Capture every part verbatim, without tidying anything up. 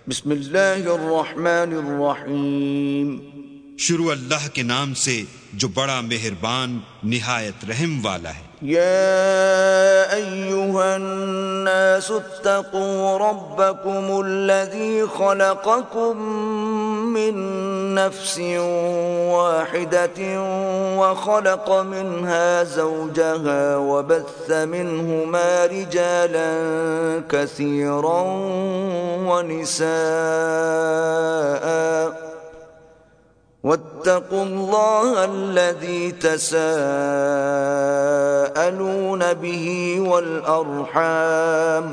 بسم اللہ الرحمن الرحیم. شروع اللہ کے نام سے جو بڑا مہربان نہایت رحم والا ہے. یا ایہا الناس اتقوا ربکم الذی خلقکم من نفس واحدة وخلق منها زوجها وبث منهما رجالا كثيرا ونساء واتقوا الله الذي تساءلون به والأرحام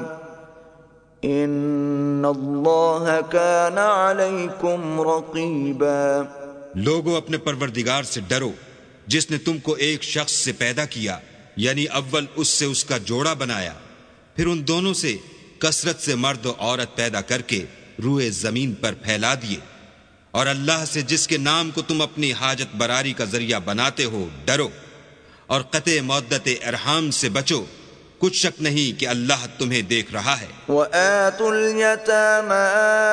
ان اللہ کان علیکم رقیبا. لوگو اپنے پروردگار سے ڈرو جس نے تم کو ایک شخص سے پیدا کیا، یعنی اول اس سے اس کا جوڑا بنایا، پھر ان دونوں سے کثرت سے مرد و عورت پیدا کر کے روئے زمین پر پھیلا دیے، اور اللہ سے جس کے نام کو تم اپنی حاجت براری کا ذریعہ بناتے ہو ڈرو، اور قطع مودت ارحام سے بچو، کچھ شک نہیں کہ اللہ تمہیں دیکھ رہا ہے. وَآتُوا الْيَتَامَى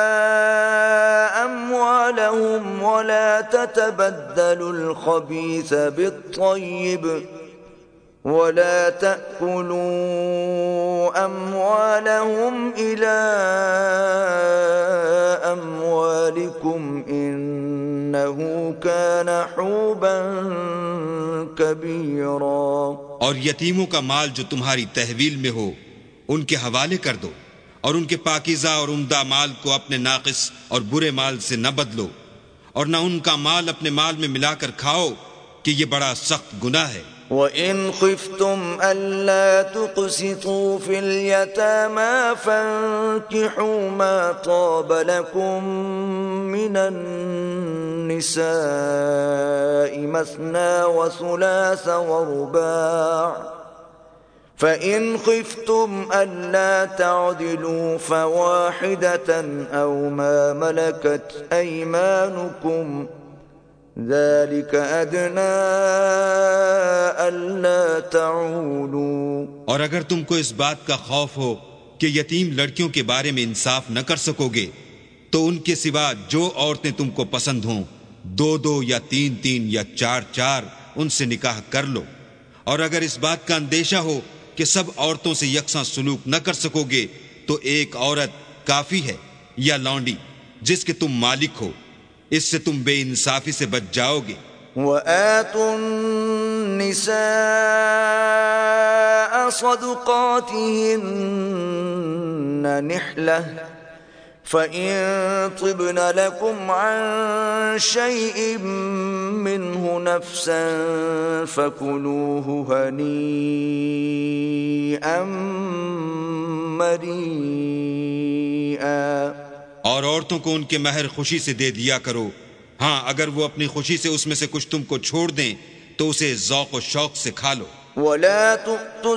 أَمْوَالَهُمْ وَلَا تَتَبَدَّلُوا الْخَبِيثَ بِالطَّيِّبِ وَلَا تَأْكُلُوا أَمْوَالَهُمْ إِلَىٰ أَمْوَالِكُمْ إِنَّهُ كَانَ حُوبًا كَبِيرًا. اور یتیموں کا مال جو تمہاری تحویل میں ہو ان کے حوالے کر دو، اور ان کے پاکیزہ اور عمدہ مال کو اپنے ناقص اور برے مال سے نہ بدلو، اور نہ ان کا مال اپنے مال میں ملا کر کھاؤ کہ یہ بڑا سخت گناہ ہے. وَإِنْ خِفْتُمْ أَلَّا تُقْسِطُوا فِي الْيَتَامَى فَانكِحُوا مَا طَابَ لَكُم مِّنَ النِّسَاءِ مَثْنَىٰ وَثُلَاثَ وَرُبَاعَ فَإِنْ خِفْتُمْ أَلَّا تَعْدِلُوا فَوَاحِدَةً أَوْ مَا مَلَكَتْ أَيْمَانُكُمْ ذَلِكَ أَدْنَىٰ أَلَّا تَعُولُوا. اور اگر تم کو اس بات کا خوف ہو کہ یتیم لڑکیوں کے بارے میں انصاف نہ کر سکو گے تو ان کے سوا جو عورتیں تم کو پسند ہوں دو دو یا تین تین یا چار چار ان سے نکاح کر لو. اور اگر اس بات کا اندیشہ ہو کہ سب عورتوں سے یکساں سلوک نہ کر سکو گے تو ایک عورت کافی ہے یا لونڈی جس کے تم مالک ہو، اس سے تم بے انصافی سے بچ جاؤ گے. وَآتُوا النِّسَاءَ صَدُقَاتِهِنَّ نِحْلَةً فَإِن طِبْنَ لَكُمْ عَن شَيْءٍ مِّنْهُ نَفْسًا فَكُلُوهُ هَنِيئًا مَّرِيئًا. اور عورتوں کو ان کے مہر خوشی سے دے دیا کرو، ہاں اگر وہ اپنی خوشی سے اس میں سے کچھ تم کو چھوڑ دیں تو اسے ذوق و شوق سے کھا لو. وَلَا تُؤْتُوا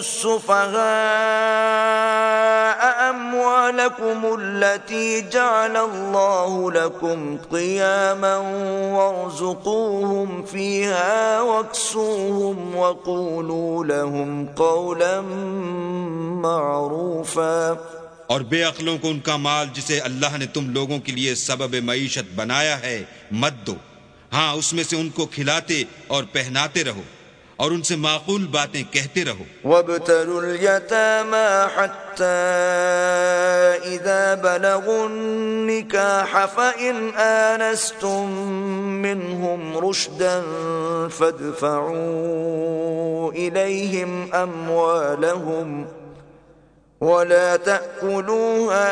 السُّفَهَاءَ أَمْوَالَكُمُ الَّتِي جَعَلَ اللَّهُ لَكُمْ قِيَامًا وَارْزُقُوهُمْ فِيهَا وَاكْسُوهُمْ وَقُولُوا لَهُمْ قَوْلًا مَّعْرُوفًا. اور بے عقلوں کو ان کا مال جسے اللہ نے تم لوگوں کے لیے سبب معیشت بنایا ہے مت دو، ہاں اس میں سے ان کو کھلاتے اور پہناتے رہو اور ان سے معقول باتیں کہتے رہو. وَابْتَلُوا الْيَتَامَى حَتَّى إِذَا بَلَغُوا النِّكَاحَ فَإِنْ آنَسْتُم مِّنْهُمْ رُشْدًا فَادْفَعُوا إِلَيْهِمْ أَمْوَالَهُمْ وَلَا تَأْكُلُوهَا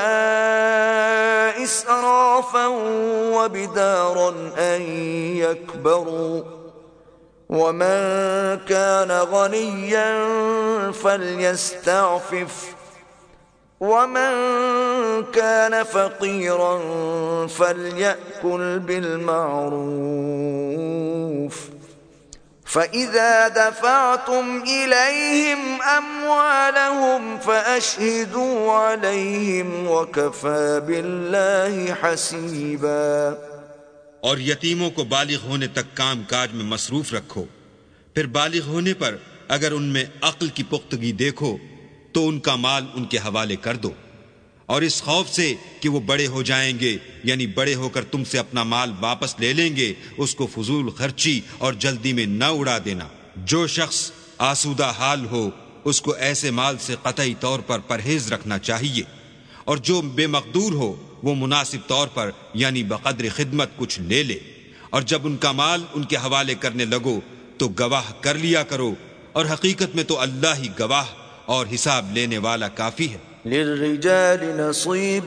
إِسْرَافًا وَبِدَارًا أَن يَكْبَرُوا وَمَن كَانَ غَنِيًّا فَلْيَسْتَعْفِفْ وَمَن كَانَ فَقِيرًا فَلْيَأْكُلْ بِالْمَعْرُوفِ فَإِذَا دَفَعْتُمْ إِلَيْهِمْ أَمْوَالَهُمْ فَأَشْهِدُوا عَلَيْهِمْ وَكَفَى بِاللَّهِ حَسِيبًا. اور یتیموں کو بالغ ہونے تک کام کاج میں مصروف رکھو، پھر بالغ ہونے پر اگر ان میں عقل کی پختگی دیکھو تو ان کا مال ان کے حوالے کر دو، اور اس خوف سے کہ وہ بڑے ہو جائیں گے، یعنی بڑے ہو کر تم سے اپنا مال واپس لے لیں گے، اس کو فضول خرچی اور جلدی میں نہ اڑا دینا۔ جو شخص آسودہ حال ہو اس کو ایسے مال سے قطعی طور پر پرہیز رکھنا چاہیے، اور جو بے مقدور ہو وہ مناسب طور پر یعنی بقدر خدمت کچھ لے لے، اور جب ان کا مال ان کے حوالے کرنے لگو تو گواہ کر لیا کرو، اور حقیقت میں تو اللہ ہی گواہ اور حساب لینے والا کافی ہے۔ للرجال نصيب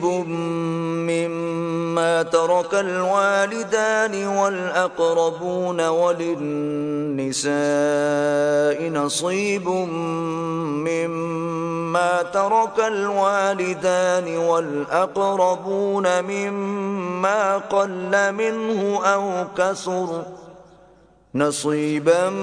مما ترك الوالدان والأقربون وللنساء نصيب مما ترك الوالدان والأقربون مما قل منه أو كثر نصيبا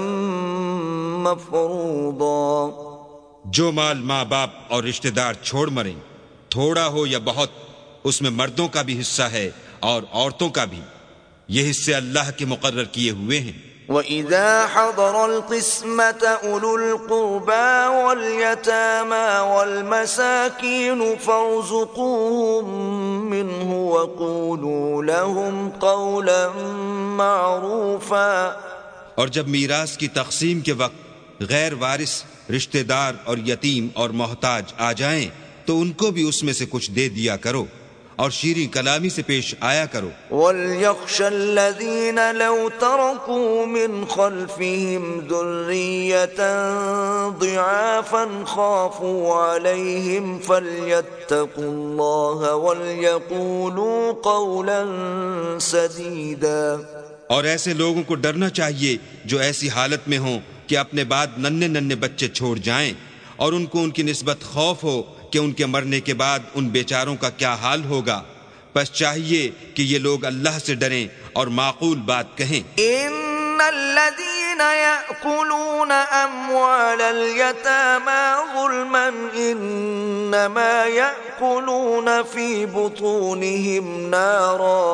مفروضا۔ جو مال ماں باپ اور رشتہ دار چھوڑ مریں، تھوڑا ہو یا بہت، اس میں مردوں کا بھی حصہ ہے اور عورتوں کا بھی، یہ حصے اللہ کے مقرر کیے ہوئے ہیں۔ وَإِذَا حَضَرَ الْقِسْمَةَ أُولُو الْقُرْبَى وَالْيَتَامَى وَالْمَسَاكِينُ فَارْزُقُوهُم مِّنْهُ وَقُولُوا لَهُمْ قَوْلًا مَّعْرُوفًا۔ اور جب میراث کی تقسیم کے وقت غیر وارث رشتہ دار اور یتیم اور محتاج آ جائیں تو ان کو بھی اس میں سے کچھ دے دیا کرو اور شیریں کلامی سے پیش آیا کرو۔ وَلْيَخْشَ الَّذِينَ لَوْ تَرَكُوا مِنْ خَلْفِهِمْ ذُرِّيَّةً ضِعَافًا خَافُوا عَلَيْهِمْ فَلْيَتَّقُوا اللَّهَ وَلْيَقُولُوا قَوْلًا سَدِيدًا۔ اور ایسے لوگوں کو ڈرنا چاہیے جو ایسی حالت میں ہوں کہ اپنے بعد ننھے ننھے بچے چھوڑ جائیں، اور ان کو ان کی نسبت خوف ہو کہ ان کے مرنے کے بعد ان بیچاروں کا کیا حال ہوگا، پس چاہیے کہ یہ لوگ اللہ سے ڈریں اور معقول بات کہیں۔ ان الذين يأكلون اموال اليتامى ظلما انما يأكلون في بطونهم نارا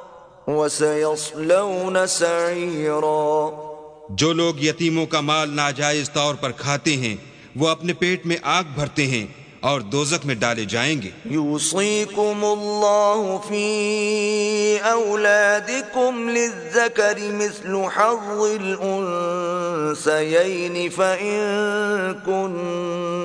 وسيصلون سعيرا۔ جو لوگ یتیموں کا مال ناجائز طور پر کھاتے ہیں وہ اپنے پیٹ میں آگ بھرتے ہیں اور دوزخ میں ڈالے جائیں گے۔ یوصیکم اللہ فی اولادکم للذکر مثل حظ الانثیین فإن کن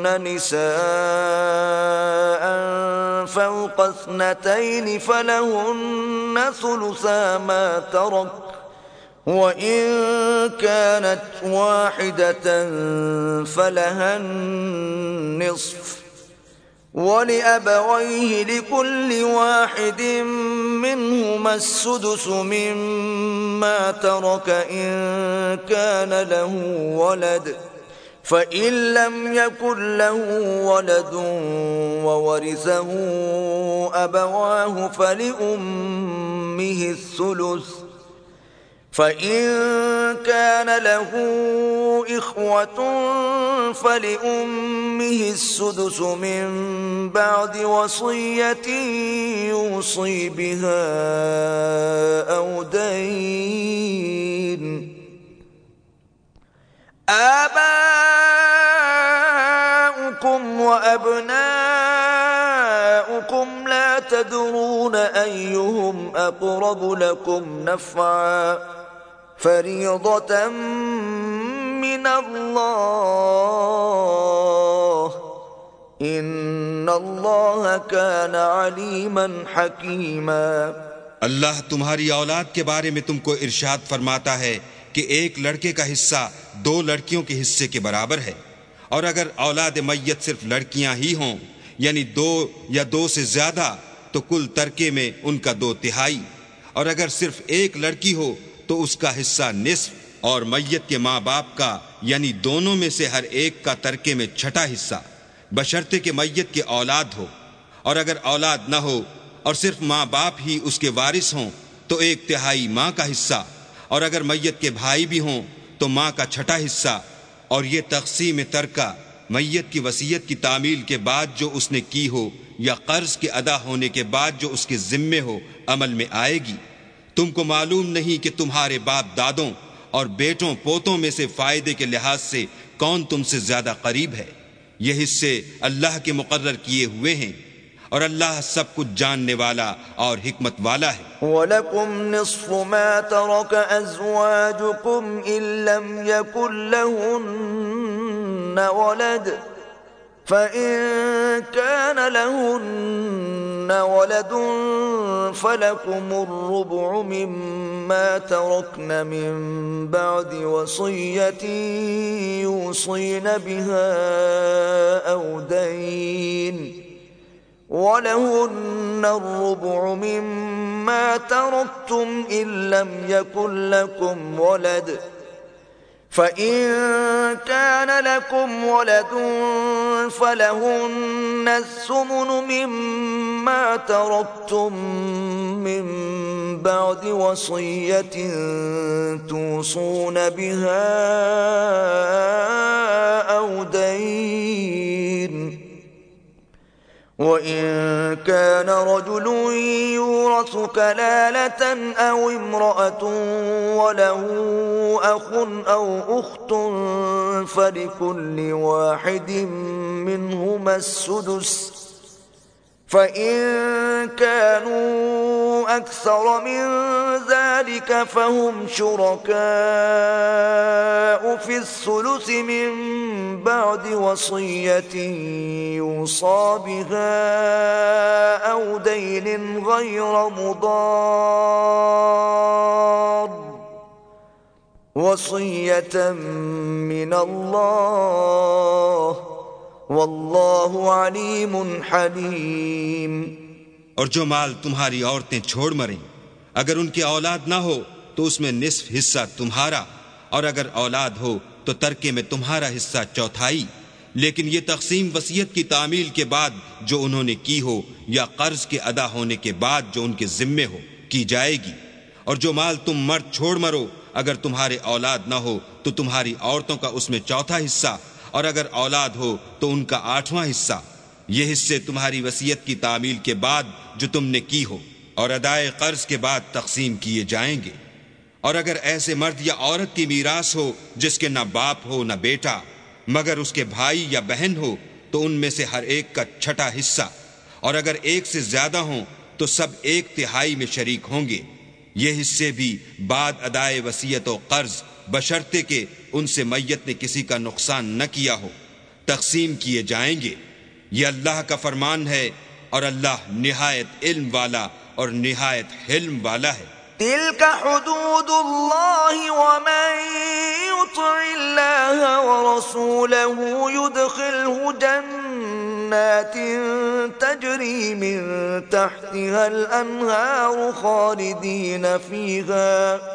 نساء فوق اثنتین فلہن ثلثا ما ترک وَإِن كَانَتْ وَاحِدَةً فَلَهَا النِّصْفُ وَلِأَبَوَيْهِ لِكُلِّ وَاحِدٍ مِّنْهُمَا السُّدُسُ مِمَّا تَرَكَ إِن كَانَ لَهُ وَلَدٌ فَإِن لَّمْ يَكُن لَّهُ وَلَدٌ وَوَرِثَهُ أَبَوَاهُ فَلِأُمِّهِ الثُّلُثُ فَإِن كَانَ لَهُ إِخْوَةٌ فَلِأُمِّهِ السُّدُسُ مِن بَعْدِ وَصِيَّةٍ يُوصِي بِهَا أَوْ دَيْنٍ۔ آباؤكم وأبناؤكم لا تدرون أيهم أقرب لكم نفعا فریضۃ من اللہ ان اللہ کان علیما حکیما۔ اللہ تمہاری اولاد کے بارے میں تم کو ارشاد فرماتا ہے کہ ایک لڑکے کا حصہ دو لڑکیوں کے حصے کے برابر ہے، اور اگر اولاد میت صرف لڑکیاں ہی ہوں یعنی دو یا دو سے زیادہ تو کل ترکے میں ان کا دو تہائی، اور اگر صرف ایک لڑکی ہو تو اس کا حصہ نصف، اور میت کے ماں باپ کا یعنی دونوں میں سے ہر ایک کا ترکے میں چھٹا حصہ، بشرطے کہ میت کے اولاد ہو، اور اگر اولاد نہ ہو اور صرف ماں باپ ہی اس کے وارث ہوں تو ایک تہائی ماں کا حصہ، اور اگر میت کے بھائی بھی ہوں تو ماں کا چھٹا حصہ۔ اور یہ تقسیم ترکہ میت کی وصیت کی تعمیل کے بعد جو اس نے کی ہو یا قرض کے ادا ہونے کے بعد جو اس کے ذمے ہو عمل میں آئے گی۔ تم کو معلوم نہیں کہ تمہارے باپ دادوں اور بیٹوں پوتوں میں سے فائدے کے لحاظ سے کون تم سے زیادہ قریب ہے؟ یہ حصے اللہ کے مقرر کیے ہوئے ہیں، اور اللہ سب کچھ جاننے والا اور حکمت والا ہے۔ وَلَكُمْ نِصْفُ مَا تَرَكَ أَزْوَاجُكُمْ إِن لَّمْ يَكُن لَّهُنَّ وَلَدٌ فَإِن كَانَ لَهُنَّ وَلَدٌ فَلَكُمُ الرُّبُعُ مِمَّا تَرَكْنَ مِن بَعْدِ وَصِيَّةٍ يُوصِينَ بِهَا أَوْ دَيْنٍ وَلَهُنَّ الرُّبُعُ مِمَّا تَرَكْتُمْ إِن لَّمْ يَكُن لَّكُمْ وَلَدٌ فَإِن كَانَ لَكُمْ وَلَدٌ فَلَهُنَّ الثُّمُنُ مِمَّا تَرَكْتُم مِّن بَعْدِ وَصِيَّةٍ تُوصُونَ بِهَا أَوْ دَيْنٍ وَإِن كَانَ رَجُلٌ يُورَثُ كَلَالَةً أَوْ امْرَأَةٌ وَلَهُ أَخٌ أَوْ أُخْتٌ فَلِكُلِّ وَاحِدٍ مِّنْهُمَا السُّدُسُ فَإِن كَانُوا أَكْثَرَ مِن ذَلِكَ فَهُمْ شُرَكَاءُ فِي الثُّلُثِ مِن بَعْدِ وَصِيَّةٍ يُوصَىٰ بِهَا أَوْ دَيْنٍ غَيْرَ مُضَارٍّ وَصِيَّةً مِّنَ اللَّهِ واللہ علیم حلیم۔ اور جو مال تمہاری عورتیں چھوڑ مریں اگر ان کی اولاد نہ ہو تو اس میں نصف حصہ تمہارا، اور اگر اولاد ہو تو ترکے میں تمہارا حصہ چوتھائی، لیکن یہ تقسیم وصیت کی تعمیل کے بعد جو انہوں نے کی ہو یا قرض کے ادا ہونے کے بعد جو ان کے ذمے ہو کی جائے گی۔ اور جو مال تم مرد چھوڑ مرو اگر تمہارے اولاد نہ ہو تو تمہاری عورتوں کا اس میں چوتھا حصہ، اور اگر اولاد ہو تو ان کا آٹھواں حصہ۔ یہ حصے تمہاری وصیت کی تعمیل کے بعد جو تم نے کی ہو اور ادائے قرض کے بعد تقسیم کیے جائیں گے۔ اور اگر ایسے مرد یا عورت کی میراث ہو جس کے نہ باپ ہو نہ بیٹا مگر اس کے بھائی یا بہن ہو تو ان میں سے ہر ایک کا چھٹا حصہ، اور اگر ایک سے زیادہ ہوں تو سب ایک تہائی میں شریک ہوں گے۔ یہ حصے بھی بعد ادائے وصیت و قرض بشرطے کہ ان سے میت نے کسی کا نقصان نہ کیا ہو تقسیم کیے جائیں گے۔ یہ اللہ کا فرمان ہے اور اللہ نہایت علم والا اور نہایت حلم والا ہے۔ تلك حدود الله ومن يطع الله ورسوله يدخله جنات تجري من تحتها الأنهار خالدين فيها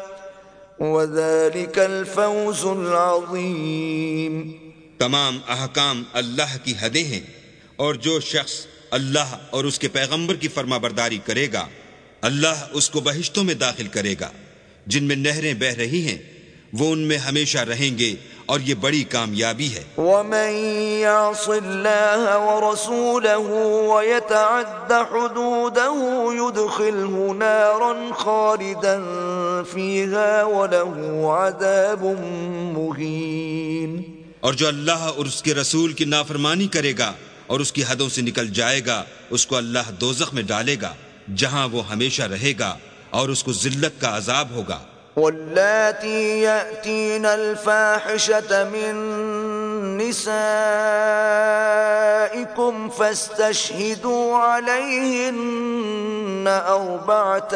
وذلك الفوز العظیم۔ تمام احکام اللہ کی حدیں ہیں، اور جو شخص اللہ اور اس کے پیغمبر کی فرما برداری کرے گا اللہ اس کو بہشتوں میں داخل کرے گا جن میں نہریں بہہ رہی ہیں، وہ ان میں ہمیشہ رہیں گے، اور یہ بڑی کامیابی ہے۔ وَمَن يَعْصِ اللَّهَ وَرَسُولَهُ وَيَتَعَدَّ حُدُودَهُ يُدْخِلْهُ نَارًا خَالِدًا فِيهَا وَلَهُ عَذَابٌ مُهِينٌ۔ اور جو اللہ اور اس کے رسول کی نافرمانی کرے گا اور اس کی حدوں سے نکل جائے گا اس کو اللہ دوزخ میں ڈالے گا جہاں وہ ہمیشہ رہے گا، اور اس کو ذلت کا عذاب ہوگا۔ واللاتی یأتین الفاحشة من نسائکم فاستشہدوا علیہن اربعة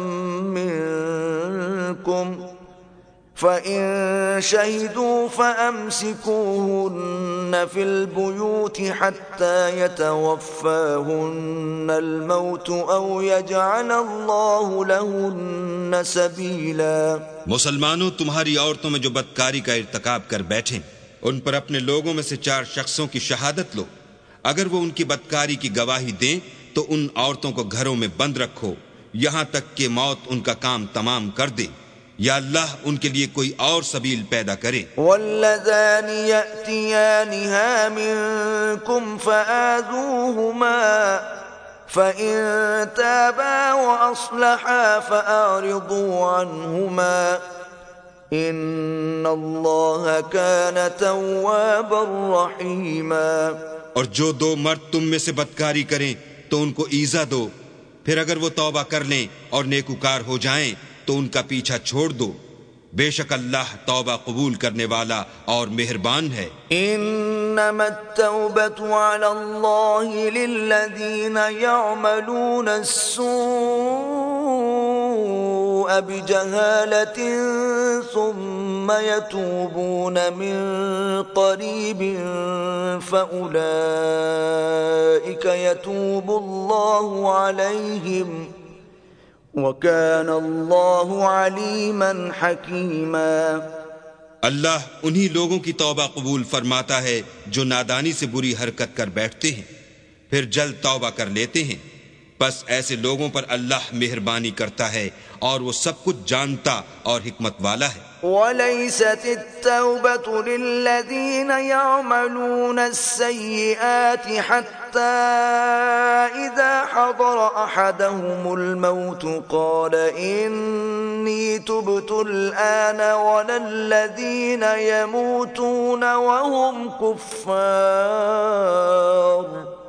منکم فَإِن شَهِدُوا فَأَمْسِكُوهُنَّ فِي الْبُيُوتِ حَتَّى يَتَوَفَّاهُنَّ الْمَوْتُ أَوْ يَجْعَلَ اللَّهُ لَهُنَّ سَبِيلًا۔ مسلمانوں، تمہاری عورتوں میں جو بدکاری کا ارتکاب کر بیٹھیں ان پر اپنے لوگوں میں سے چار شخصوں کی شہادت لو۔ اگر وہ ان کی بدکاری کی گواہی دیں تو ان عورتوں کو گھروں میں بند رکھو یہاں تک کہ موت ان کا کام تمام کر دے، یا اللہ ان کے لیے کوئی اور سبیل پیدا کرے۔ واللذان یأتیانها منکم فآذوہما فإن تابا وأصلحا فأعرضوا عنہما ان اللہ کان توابا رحیما۔ اور جو دو مرد تم میں سے بدکاری کریں تو تو ان کو ایذا دو، پھر اگر وہ توبہ کر لیں اور نیکوکار ہو جائیں تو ان کا پیچھا چھوڑ دو، بے شک اللہ توبہ قبول کرنے والا اور مہربان ہے۔ انما التوبة على الله للذين يعملون السوء بجهالة ثم يتوبون من قريب فأولئك يتوب الله عليهم وَكَانَ اللَّهُ عَلِيمًا حَكِيمًا۔ اللہ انہی لوگوں کی توبہ قبول فرماتا ہے جو نادانی سے بری حرکت کر بیٹھتے ہیں پھر جلد توبہ کر لیتے ہیں، پس ایسے لوگوں پر اللہ مہربانی کرتا ہے اور وہ سب کچھ جانتا اور حکمت والا ہے۔ وَلَيْسَتِ التَّوْبَةُ لِلَّذِينَ يَعْمَلُونَ السَّيِّئَاتِ حَتَّى إِذَا حَضَرَ أَحَدَهُمُ الْمَوْتُ قَالَ إِنِّي تُبْتُ الْآنَ وَلَا الَّذِينَ يَمُوتُونَ وَهُمْ كُفَّارٌ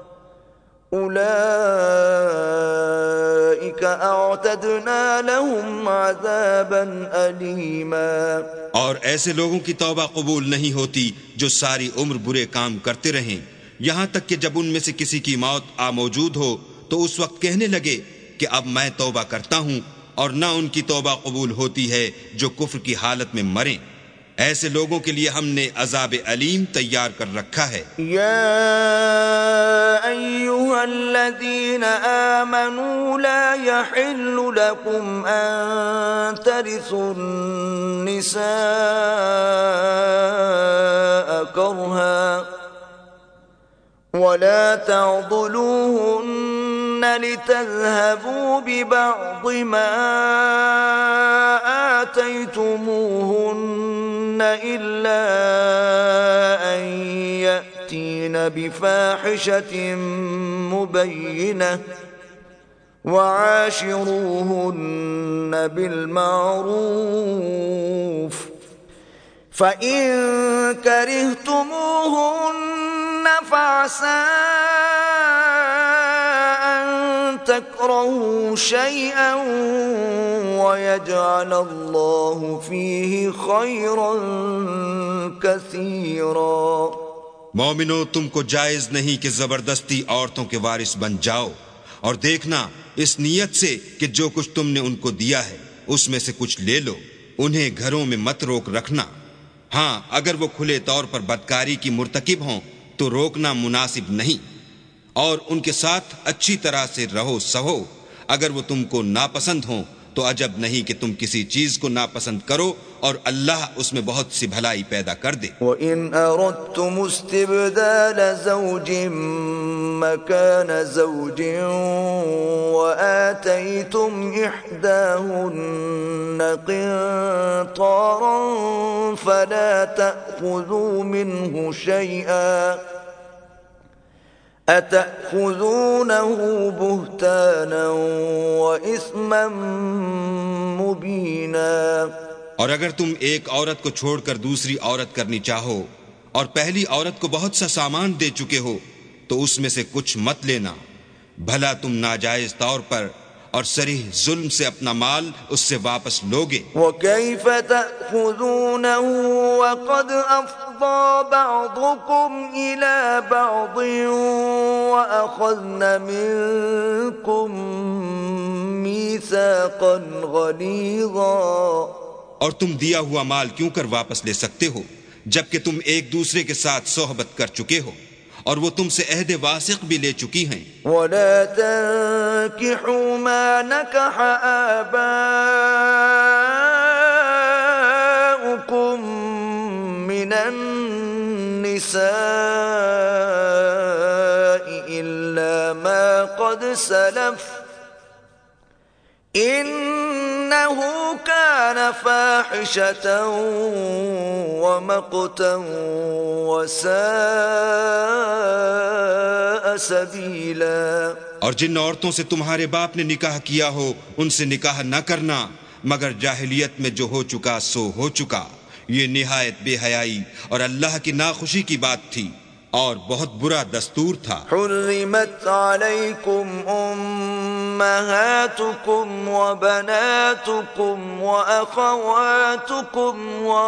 أُولَئِكَ أَعْتَدْنَا لَهُمْ عَذَابًا أَلِيمًا۔ اور ایسے لوگوں کی توبہ قبول نہیں ہوتی جو ساری عمر برے کام کرتے رہیں، یہاں تک کہ جب ان میں سے کسی کی موت آ موجود ہو تو اس وقت کہنے لگے کہ اب میں توبہ کرتا ہوں، اور نہ ان کی توبہ قبول ہوتی ہے جو کفر کی حالت میں مریں۔ ایسے لوگوں کے لیے ہم نے عذاب علیم تیار کر رکھا ہے۔ یا ایھا الذین آمنوا لا یحل لکم ان ترثوا النساء کرہا ولا تعضلوهن لتذهبوا ببعض ما آتيتموهن إلا أن يأتين بفاحشة مبينة وعاشروهن بالمعروف فإن كرهتموهن فعسى أن تكرهوا شيئا ويجعل الله فيه خيرا كثيرا۔ مومنو، تم کو جائز نہیں کہ زبردستی عورتوں کے وارث بن جاؤ، اور دیکھنا اس نیت سے کہ جو کچھ تم نے ان کو دیا ہے اس میں سے کچھ لے لو، انہیں گھروں میں مت روک رکھنا۔ ہاں، اگر وہ کھلے طور پر بدکاری کی مرتکب ہوں تو روکنا مناسب نہیں، اور ان کے ساتھ اچھی طرح سے رہو سہو۔ اگر وہ تم کو ناپسند ہوں تو عجب نہیں کہ تم کسی چیز کو ناپسند کرو، اور اللہ اس میں بہت سی بھلائی پیدا کر دے۔ وَإِنْ أَرَدْتُمُ اسْتِبْدَالَ زَوْجٍ مَّكَانَ زَوْجٍ وَآتَيْتُمْ إِحْدَاهُنَّ قِنطَارًا فَلَا تَأْخُذُوا مِنْهُ شَيْئًا أَتَأْخُذُونَهُ بُهْتَانًا وَإِثْمًا مُبِينًا۔ اور اگر تم ایک عورت کو چھوڑ کر دوسری عورت کرنی چاہو اور پہلی عورت کو بہت سا سامان دے چکے ہو تو اس میں سے کچھ مت لینا، بھلا تم ناجائز طور پر اور صریح ظلم سے اپنا مال اس سے واپس لوگے۔ وَكَيْفَ تَأْخُذُونَهُ وَقَدْ أَفْضَىٰ بَعْضُكُمْ إِلَىٰ بَعْضٍ وَأَخَذْنَ مِنكُم مِّيثَاقًا غَلِيظًا۔ اور تم دیا ہوا مال کیوں کر واپس لے سکتے ہو جبکہ تم ایک دوسرے کے ساتھ صحبت کر چکے ہو اور وہ تم سے عہد واثق بھی لے چکی ہیں۔ وَلَا تَنكِحُوا مَا نَكَحَ آبَاؤُكُم مِّنَ النِّسَاءِ إِلَّا مَا قَدْ سَلَفَ إِنَّهُ كَانَ فَاحِشَةً وَمَقْتًا وَسَاءَ سَبِيلًا۔ اور جن عورتوں سے تمہارے باپ نے نکاح کیا ہو ان سے نکاح نہ کرنا مگر جاہلیت میں جو ہو چکا سو ہو چکا، یہ نہایت بے حیائی اور اللہ کی ناخوشی کی بات تھی، اور بہت برا دستور تھا۔ حرمت علیکم امہاتکم وبناتکم واخواتکم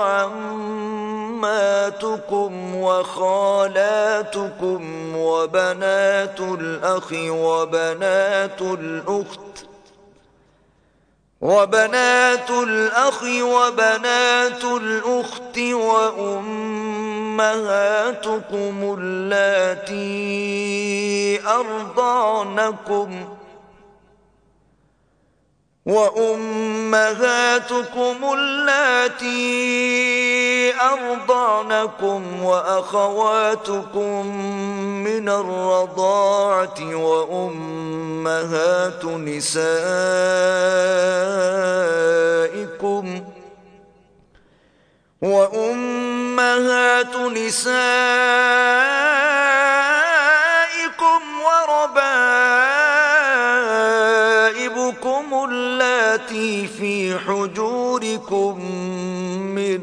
وعماتکم وخالاتکم وبنات الاخ وبنات الاخت وبنات الأخ وبنات الأخت وأمهاتكم اللاتي أرضعنكم وأمهاتكم اللاتي أرضعنكم وأخواتكم من الرضاعة وأمهات نسائكم وأمهات نسائكم وربائبكم اللاتي في حجوركم من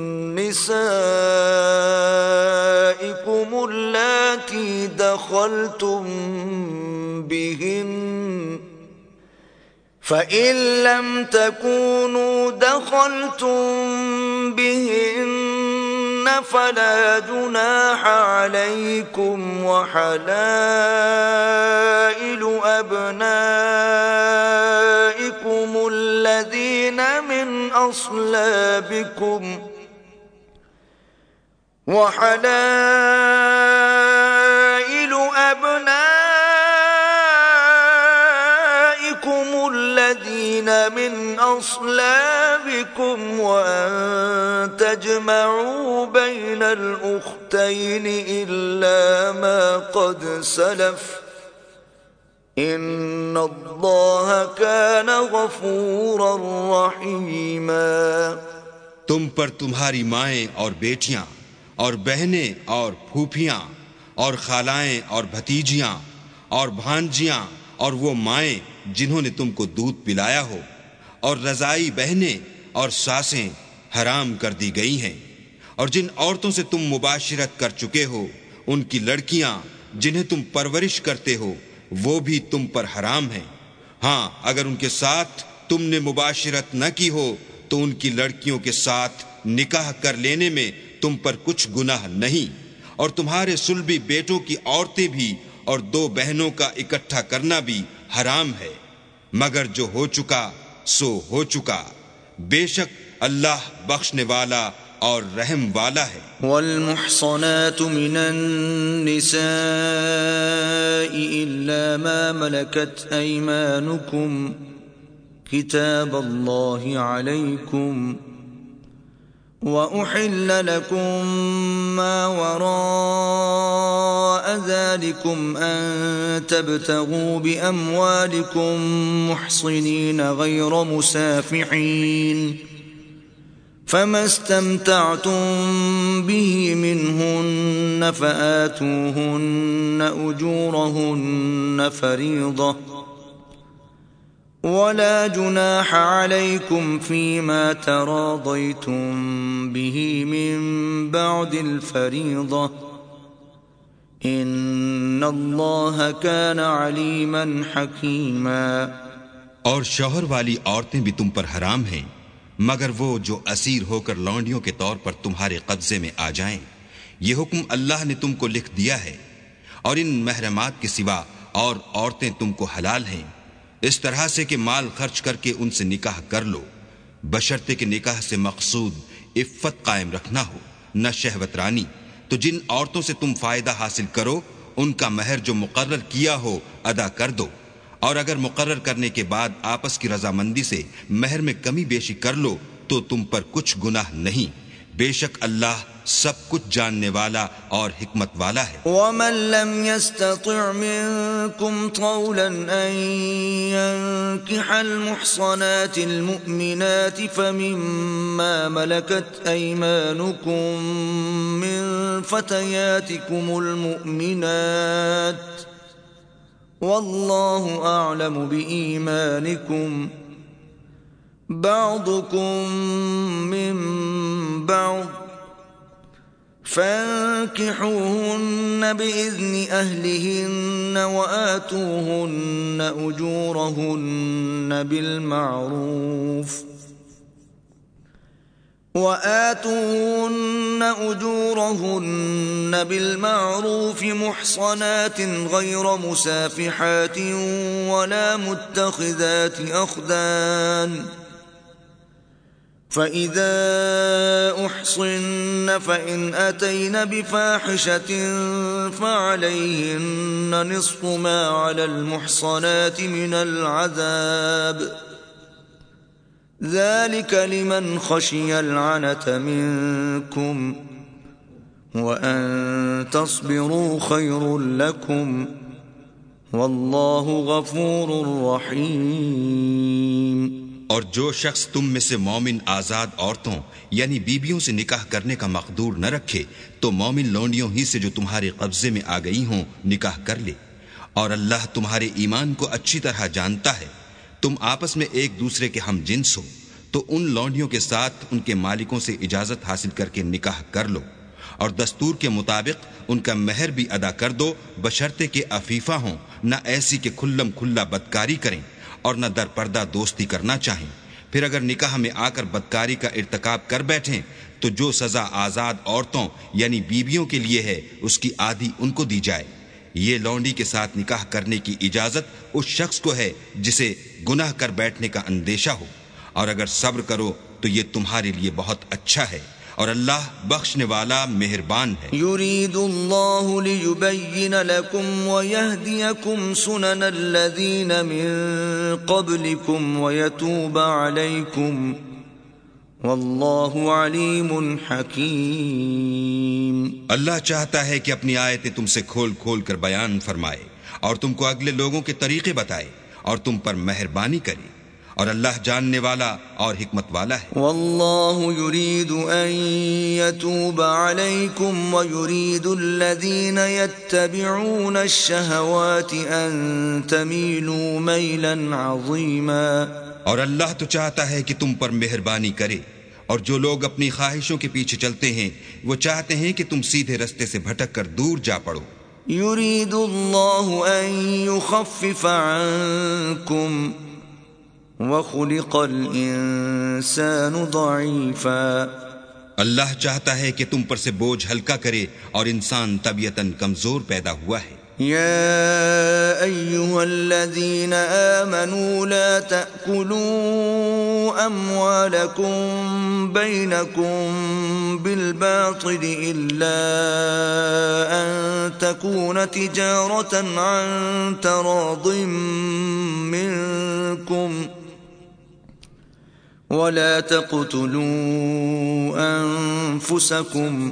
نسائكم اللاتي دخلتم بهن فإن لم تكونوا دخلتم بهن فلا جناح عليكم وحلائل أبنائكم الذين من أصلابكم وحلائل أبنائكم الذين من أصلابكم وأن تجمعوا بين الأختين إلا ما قد سلف إن الله كان غفورا رحيما۔ تم پر تمہاری مائیں اور بیٹیاں اور بہنیں اور پھوپھیاں اور خالائیں اور بھتیجیاں اور بھانجیاں اور وہ مائیں جنہوں نے تم کو دودھ پلایا ہو اور رضائی بہنیں اور ساسیں حرام کر دی گئی ہیں، اور جن عورتوں سے تم مباشرت کر چکے ہو ان کی لڑکیاں جنہیں تم پرورش کرتے ہو وہ بھی تم پر حرام ہیں۔ ہاں اگر ان کے ساتھ تم نے مباشرت نہ کی ہو تو ان کی لڑکیوں کے ساتھ نکاح کر لینے میں تم پر کچھ گناہ نہیں، اور تمہارے صلبی بیٹوں کی عورتیں بھی اور دو بہنوں کا اکٹھا کرنا بھی حرام ہے، مگر جو ہو چکا سو ہو چکا، بے شک اللہ بخشنے والا اور رحم والا ہے۔ والمحصنات من النساء إلا ما ملكت أيمانكم كتاب الله عليكم وأحل لكم ما وراء ذلكم أن تبتغوا بأموالكم محصنين غير مسافحين فما استمتعتم به منهن فآتوهن أجورهن فريضة ولا جناح عليكم فيما تراضيتم به من بعد الفريضة إن الله كان عليما حكيما۔ اور شوہر والی عورتیں بھی تم پر حرام ہیں مگر وہ جو اسیر ہو کر لونڈیوں کے طور پر تمہارے قبضے میں آ جائیں، یہ حکم اللہ نے تم کو لکھ دیا ہے، اور ان محرمات کے سوا اور عورتیں تم کو حلال ہیں، اس طرح سے کہ مال خرچ کر کے ان سے نکاح کر لو، بشرطے کہ نکاح سے مقصود عفت قائم رکھنا ہو نہ شہوت رانی۔ تو جن عورتوں سے تم فائدہ حاصل کرو ان کا مہر جو مقرر کیا ہو ادا کر دو، اور اگر مقرر کرنے کے بعد آپس کی رضامندی سے مہر میں کمی بیشی کر لو تو تم پر کچھ گناہ نہیں، بے شک اللہ سب کچھ جاننے والا اور حکمت والا ہے۔ ومن لم يستطع منكم طولا أن ينكح المحصنات المؤمنات فمما ملكت أيمانكم من فتياتكم المؤمنات والله أعلم بإيمانكم بعضكم من بعض فانكحوهن بإذن أهلهن وآتوهن أجورهن بالمعروف وآتوهن أجورهن بالمعروف محصنات غير مسافحات ولا متخذات أخدان فإذا أحصن فإن أتين بفاحشة فعليهن نصف ما على المحصنات من العذاب ذلك لمن خشي العنة منكم وأن تصبروا خير لكم والله غفور رحيم۔ اور جو شخص تم میں سے مومن آزاد عورتوں یعنی بیبیوں سے نکاح کرنے کا مقدور نہ رکھے تو مومن لونڈیوں ہی سے جو تمہارے قبضے میں آ گئی ہوں نکاح کر لے، اور اللہ تمہارے ایمان کو اچھی طرح جانتا ہے۔ تم آپس میں ایک دوسرے کے ہم جنس ہو تو ان لونڈیوں کے ساتھ ان کے مالکوں سے اجازت حاصل کر کے نکاح کر لو، اور دستور کے مطابق ان کا مہر بھی ادا کر دو، بشرطے کہ عفیفہ ہوں، نہ ایسی کہ کھلم کھلا بدکاری کریں اور نہ در پردہ دوستی کرنا چاہیں۔ پھر اگر نکاح میں آ کر بدکاری کا ارتکاب کر بیٹھیں تو جو سزا آزاد عورتوں یعنی بیویوں کے لیے ہے اس کی آدھی ان کو دی جائے۔ یہ لونڈی کے ساتھ نکاح کرنے کی اجازت اس شخص کو ہے جسے گناہ کر بیٹھنے کا اندیشہ ہو، اور اگر صبر کرو تو یہ تمہارے لیے بہت اچھا ہے، اور اللہ بخشنے والا مہربان ہے۔ يريد الله ليبين لكم ويهديكم سنن الذين من قبلكم ويتوب عليكم والله عليم حكيم۔ اللہ چاہتا ہے کہ اپنی آیتیں تم سے کھول کھول کر بیان فرمائے اور تم کو اگلے لوگوں کے طریقے بتائے اور تم پر مہربانی کرے، اور اللہ جاننے والا اور حکمت والا ہے۔ والله يريد أن يتوب عليكم ويريد الذين يتبعون الشهوات أن تميلوا ميلا عظيما۔ اور اللہ تو چاہتا ہے کہ تم پر مہربانی کرے، اور جو لوگ اپنی خواہشوں کے پیچھے چلتے ہیں وہ چاہتے ہیں کہ تم سیدھے رستے سے بھٹک کر دور جا پڑو۔ يريد الله أن يخفف عنكم وَخُلِقَ الْإِنسَانُ ضَعِيفًا۔ اللہ چاہتا ہے کہ تم پر سے بوجھ ہلکا کرے، اور انسان طبیعتاً کمزور پیدا ہوا ہے۔ يا أيها الذين آمنوا لا تأكلوا أموالكم بينكم بالباطل إلا أن تكون تجارة عن تراض منكم ولا تقتلوا أنفسكم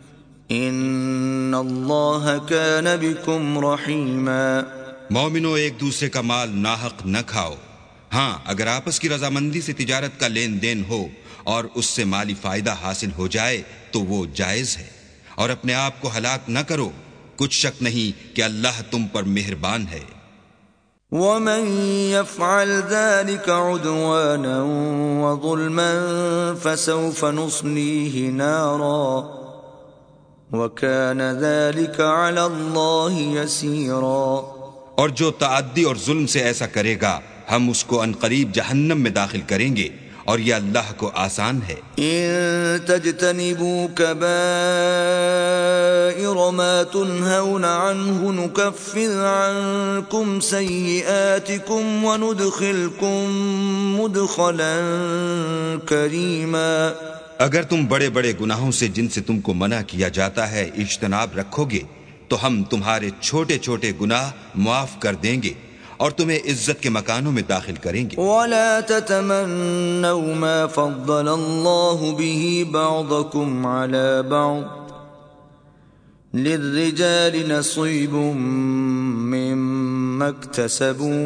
ان اللہ کان بکم رحیما۔ مومنو ایک دوسرے کا مال ناحق نہ کھاؤ، ہاں اگر آپس کی رضامندی سے تجارت کا لین دین ہو اور اس سے مالی فائدہ حاصل ہو جائے تو وہ جائز ہے، اور اپنے آپ کو ہلاک نہ کرو، کچھ شک نہیں کہ اللہ تم پر مہربان ہے۔ ومن يفعل ذلك عدوانا وظلما فسوف نصليه نارا وَكَانَ ذَلِكَ عَلَى اللَّهِ يَسِيرًا۔ اور جو تعدی اور ظلم سے ایسا کرے گا ہم اس کو عنقریب جہنم میں داخل کریں گے، اور یہ اللہ کو آسان ہے۔ إِن تَجْتَنِبُوا كَبَائِرَ مَا تُنْهَوْنَ عَنْهُ نُكَفِّرْ عَنْكُمْ سَيِّئَاتِكُمْ وَنُدْخِلْكُمْ مُدْخَلًا كَرِيمًا۔ اگر تم بڑے بڑے گناہوں سے جن سے تم کو منع کیا جاتا ہے اجتناب رکھو گے تو ہم تمہارے چھوٹے چھوٹے گناہ معاف کر دیں گے اور تمہیں عزت کے مکانوں میں داخل کریں گے۔ وَلَا تَتَمَنَّوْا مَا فَضَّلَ اللَّهُ بِهِ بَعْضَكُمْ عَلَى بَعْضٍ لِلرِّجَالِ نَصِيبٌ مِّمَّا اكْتَسَبُوا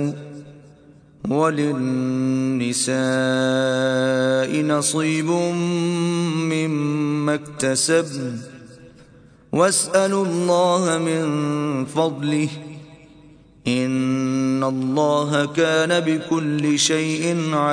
وَلِلنِّسَاءِ نَصِيبٌ مِّمَّا اكْتَسَبْنَ وَاسْأَلُوا اللَّهَ مِن فَضْلِهِ إِنَّ اللَّهَ كَانَ بِكُلِّ شَيْءٍ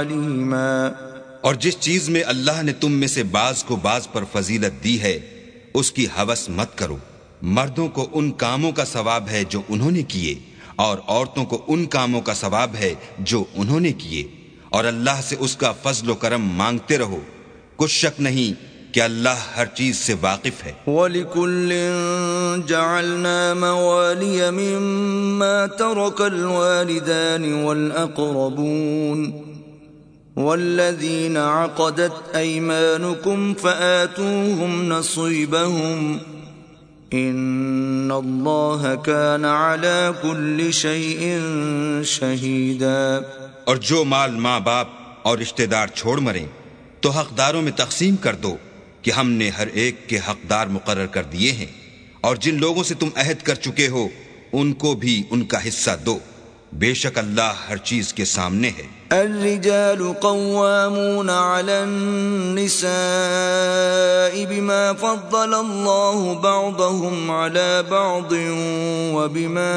عَلِيمًا۔ اور جس چیز میں اللہ نے تم میں سے بعض کو بعض پر فضیلت دی ہے اس کی ہوس مت کرو. مردوں کو ان کاموں کا ثواب ہے جو انہوں نے کیے، اور عورتوں کو ان کاموں کا ثواب ہے جو انہوں نے کیے، اور اللہ سے اس کا فضل و کرم مانگتے رہو. کچھ شک نہیں کہ اللہ ہر چیز سے واقف ہے. وَلِكُلٍّ جَعَلْنَا مَوَالِيَ مِمَّا تَرَكَ الْوَالِدَانِ وَالْأَقْرَبُونَ وَالَّذِينَ عَقَدَتْ أَيْمَانُكُمْ فَآتُوهُمْ نَصِيبَهُمْ إِنَّ اللَّهَ كَانَ عَلَى كُلِّ شَيْءٍ شَهِيدًا. اور جو مال ماں باپ اور رشتہ دار چھوڑ مریں تو حقداروں میں تقسیم کر دو کہ ہم نے ہر ایک کے حقدار مقرر کر دیے ہیں، اور جن لوگوں سے تم عہد کر چکے ہو ان کو بھی ان کا حصہ دو. بے شک اللہ ہر چیز کے سامنے ہے. الرجال قوامون على النساء بما فضل الله بعضهم على بعض وبما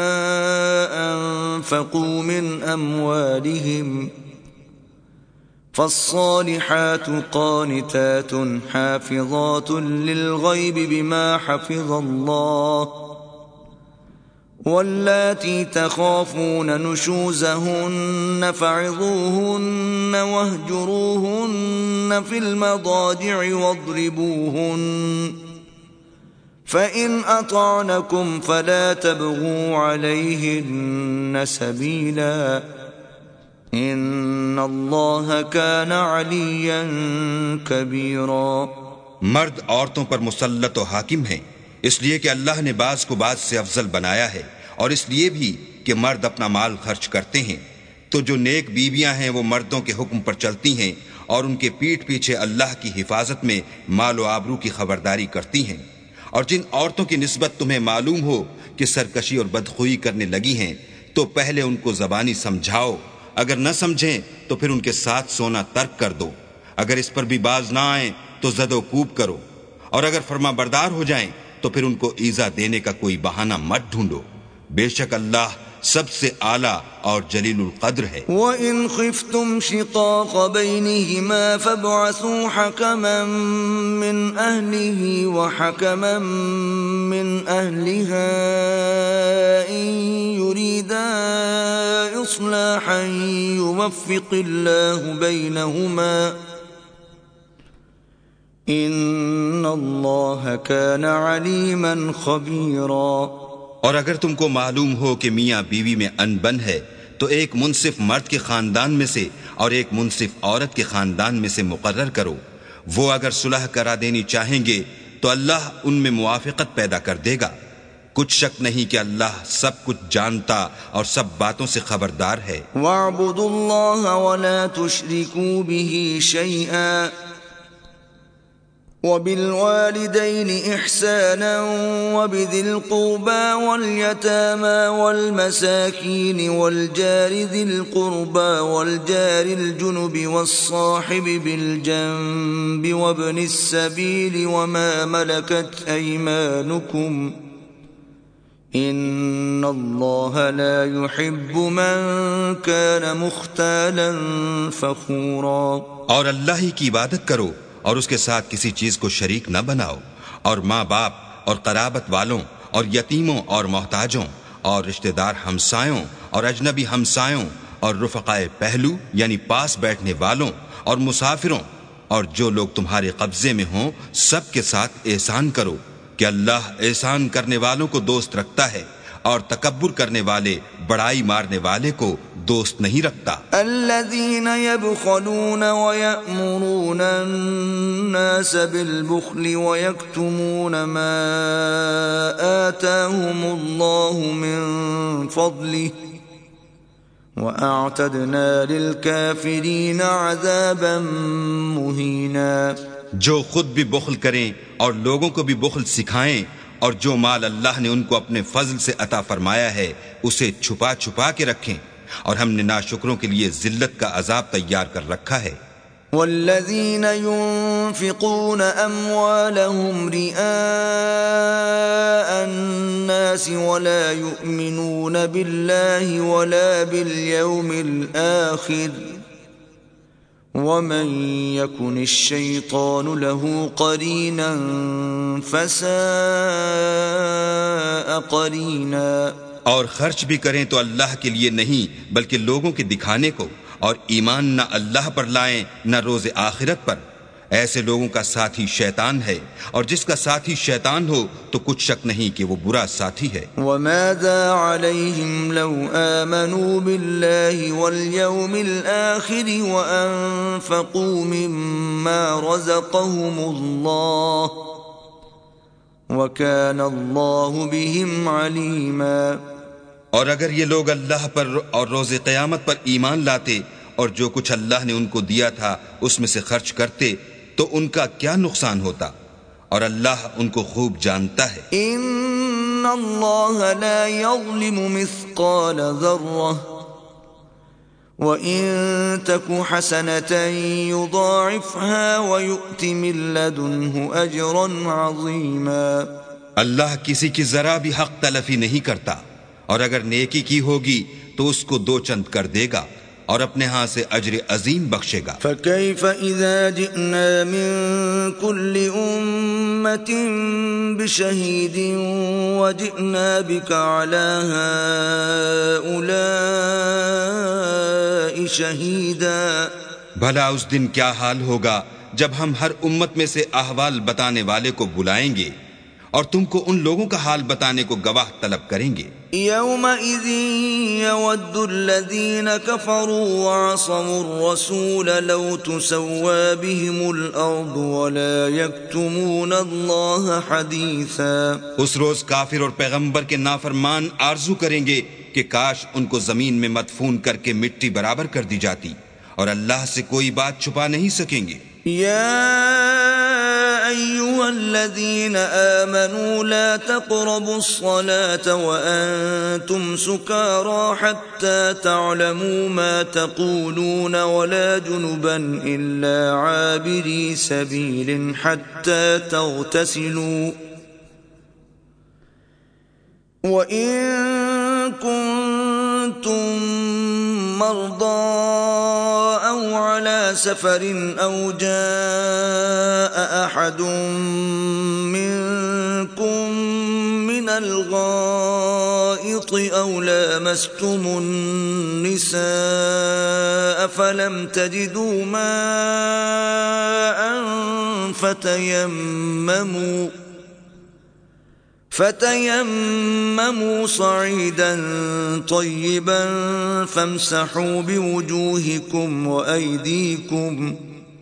أنفقوا من أموالهم فالصالحات قانتات حافظات للغيب بما حفظ الله واللاتي تخافون نشوزهن فعظوهن واهجروهن في المضاجع واضربوهن فإن أطعنكم فلا تبغوا عليهن سبيلا إن الله كان عليا كبيرا. مرد عورتوں پر مسلط و حاکم ہیں اس لیے کہ اللہ نے بعض کو بعض سے افضل بنایا ہے، اور اس لیے بھی کہ مرد اپنا مال خرچ کرتے ہیں. تو جو نیک بیویاں ہیں وہ مردوں کے حکم پر چلتی ہیں اور ان کے پیٹھ پیچھے اللہ کی حفاظت میں مال و آبرو کی خبرداری کرتی ہیں. اور جن عورتوں کی نسبت تمہیں معلوم ہو کہ سرکشی اور بدخوئی کرنے لگی ہیں تو پہلے ان کو زبانی سمجھاؤ، اگر نہ سمجھیں تو پھر ان کے ساتھ سونا ترک کر دو. اگر اس پر بھی باز نہ آئیں تو زد و کوب کرو، اور اگر فرما بردار ہو جائیں تو پھر ان کو ایذا دینے کا کوئی بہانہ مت ڈھونڈو. بے شک اللہ سب سے اعلیٰ اور جلیل القدر ہے. وَإِنْ خِفْتُمْ شِقَاقَ بَيْنِهِمَا فَابْعَثُوا حَكَمًا مِّنْ أَهْلِهِ وَحَكَمًا مِّنْ أَهْلِهَا إِن يُرِيدَا إِصْلَاحًا يُوَفِّقِ اللَّهُ بَيْنَهُمَا ان اللہ کان علیما خبیرا. اور اگر تم کو معلوم ہو کہ میاں بیوی میں انبن ہے تو ایک منصف مرد کے خاندان میں سے اور ایک منصف عورت کے خاندان میں سے مقرر کرو. وہ اگر صلح کرا دینی چاہیں گے تو اللہ ان میں موافقت پیدا کر دے گا. کچھ شک نہیں کہ اللہ سب کچھ جانتا اور سب باتوں سے خبردار ہے. وَاعْبُدُوا اللَّهَ وَلَا تُشْرِكُوا بِهِ شَيْئًا وَبِالْوَالِدَيْنِ إِحْسَانًا وَبِذِي الْقُرْبَى وَالْيَتَامَى وَالْمَسَاكِينِ وَالْجَارِ ذِي الْقُرْبَى وَالْجَارِ الْجُنُبِ وَالصَّاحِبِ بِالْجَنبِ وَابْنِ السَّبِيلِ وَمَا مَلَكَتْ أَيْمَانُكُمْ إِنَّ اللَّهَ لَا يُحِبُّ مَنْ كَانَ مُخْتَالًا فَخُورًا. اور اللہ ہی کی عبادت کرو اور اس کے ساتھ کسی چیز کو شریک نہ بناؤ، اور ماں باپ اور قرابت والوں اور یتیموں اور محتاجوں اور رشتہ دار ہمسایوں اور اجنبی ہمسایوں اور رفقائے پہلو یعنی پاس بیٹھنے والوں اور مسافروں اور جو لوگ تمہارے قبضے میں ہوں سب کے ساتھ احسان کرو کہ اللہ احسان کرنے والوں کو دوست رکھتا ہے اور تکبر کرنے والے بڑائی مارنے والے کو دوست نہیں رکھتا. الذين يبخلون ويأمرون الناس بالبخل ويكتمون ما آتاهم الله من فضله وأعتدنا للكافرين عذابا مهينا. جو خود بھی بخل کریں اور لوگوں کو بھی بخل سکھائیں، اور جو مال اللہ نے ان کو اپنے فضل سے عطا فرمایا ہے اسے چھپا چھپا کے رکھیں، اور ہم نے ناشکروں کے لیے ذلت کا عذاب تیار کر رکھا ہے. والذین ينفقون اموالهم رئاء الناس ولا يؤمنون بالله ولا باليوم الآخر ومن يكن الشيطان له قرينا فساء قرينا. اور خرچ بھی کریں تو اللہ کے لیے نہیں بلکہ لوگوں کے دکھانے کو، اور ایمان نہ اللہ پر لائیں نہ روز آخرت پر. ایسے لوگوں کا ساتھی شیطان ہے، اور جس کا ساتھی شیطان ہو تو کچھ شک نہیں کہ وہ برا ساتھی ہے. وماذا عليهم لو آمنوا بالله واليوم الآخر وأنفقوا مما رزقهم الله وكان الله بهم عليما. اور اگر یہ لوگ اللہ پر اور روز قیامت پر ایمان لاتے اور جو کچھ اللہ نے ان کو دیا تھا اس میں سے خرچ کرتے تو ان کا کیا نقصان ہوتا، اور اللہ ان کو خوب جانتا ہے. ان اللہ لا یظلم مثقال ذرہ وَإِن تَكُ حَسَنَةً يُضَاعِفْهَا وَيُؤْتِ مِن لَّدُنْهُ أَجْرًا عَظِيمًا. اللہ کسی کی ذرا بھی حق تلفی نہیں کرتا، اور اگر نیکی کی ہوگی تو اس کو دو چند کر دے گا اور اپنے ہاں سے اجر عظیم بخشے گا. فَكَيْفَ إِذَا جِئْنَا مِن كُلِّ أُمَّةٍ بِشَهِيدٍ وَجِئْنَا بِكَ عَلَى هَؤُلَاءِ شَهِيدًا. بھلا اس دن کیا حال ہوگا جب ہم ہر امت میں سے احوال بتانے والے کو بلائیں گے اور تم کو ان لوگوں کا حال بتانے کو گواہ طلب کریں گے. يومئذ يود الذين كفروا وعصوا الرسول لو تسوى بهم الأرض ولا يكتمون الله حديثا. اس روز کافر اور پیغمبر کے نافرمان آرزو کریں گے کہ کاش ان کو زمین میں مدفون کر کے مٹی برابر کر دی جاتی، اور اللہ سے کوئی بات چھپا نہیں سکیں گے. يا أيها الذين آمنوا لا تقربوا الصلاة وأنتم سكارى حتى تعلموا ما تقولون ولا جنبا إلا عابري سبيل حتى تغتسلوا وإن كنتم مرضى أو على سفر أو جاء أحد منكم من الغائط أو لامستم النساء فلم تجدوا ماء فتيمموا فتيمموا صعيدا طيبا فامسحوا بوجوهكم وأيديكم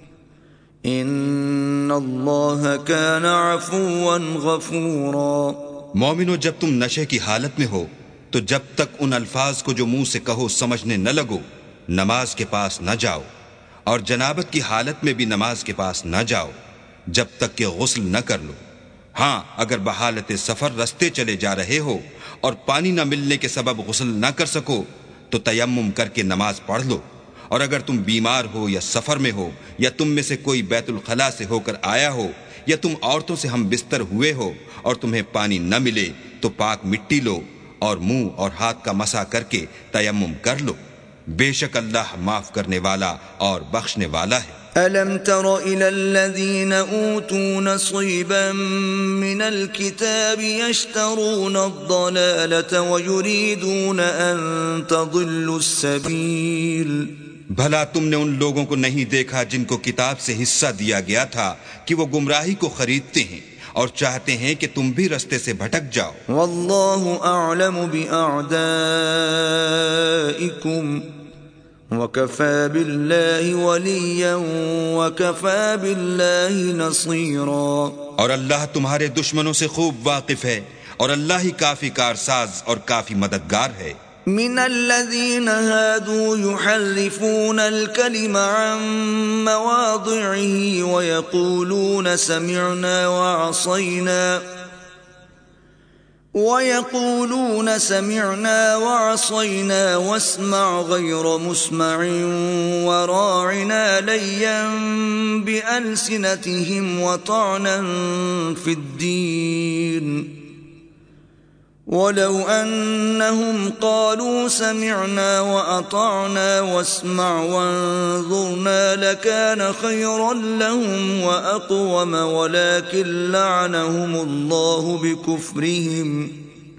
إن الله كان عفوا غفورا. مومنو، جب تم نشے کی حالت میں ہو تو جب تک ان الفاظ کو جو منہ سے کہو سمجھنے نہ لگو نماز کے پاس نہ جاؤ، اور جنابت کی حالت میں بھی نماز کے پاس نہ جاؤ جب تک کہ غسل نہ کر لو. ہاں، اگر بحالت سفر رستے چلے جا رہے ہو اور پانی نہ ملنے کے سبب غسل نہ کر سکو تو تیمم کر کے نماز پڑھ لو. اور اگر تم بیمار ہو یا سفر میں ہو یا تم میں سے کوئی بیت الخلا سے ہو کر آیا ہو یا تم عورتوں سے ہم بستر ہوئے ہو اور تمہیں پانی نہ ملے تو پاک مٹی لو اور منہ اور ہاتھ کا مسح کر کے تیمم کر لو. بے شک اللہ معاف کرنے والا اور بخشنے والا ہے. أَلَمْ تَرَ إِلَى الَّذِينَ أُوتُوا نَصِيبًا مِنَ الْكِتَابِ يَشْتَرُونَ الضَّلَالَةَ وَيُرِيدُونَ أَن تَضِلُّوا السَّبِيلَ. بھلا تم نے ان لوگوں کو نہیں دیکھا جن کو کتاب سے حصہ دیا گیا تھا کہ وہ گمراہی کو خریدتے ہیں اور چاہتے ہیں کہ تم بھی رستے سے بھٹک جاؤ. وَاللَّهُ أَعْلَمُ بِأَعْدَائِكُمْ وَكَفَى بِاللَّهِ وَلِيًّا وَكَفَى بِاللَّهِ نَصِيرًا. اور اللہ تمہارے دشمنوں سے خوب واقف ہے، اور اللہ ہی کافی کارساز اور کافی مددگار ہے. من الذين هادوا يحرفون الكلم عن مواضعه ويقولون سمعنا وعصينا ويقولون سمعنا وعصينا واسمع غير مسمع وراعنا ليا بألسنتهم وطعنا في الدين وَلَوْ أَنَّهُمْ قَالُوا سَمِعْنَا وَأَطَعْنَا وَاسْمَعْ وَانظُرْنَا لَكَانَ خَيْرًا لَهُمْ وَأَقْوَمَ وَلَكِنْ لَعَنَهُمُ اللَّهُ بِكُفْرِهِمْ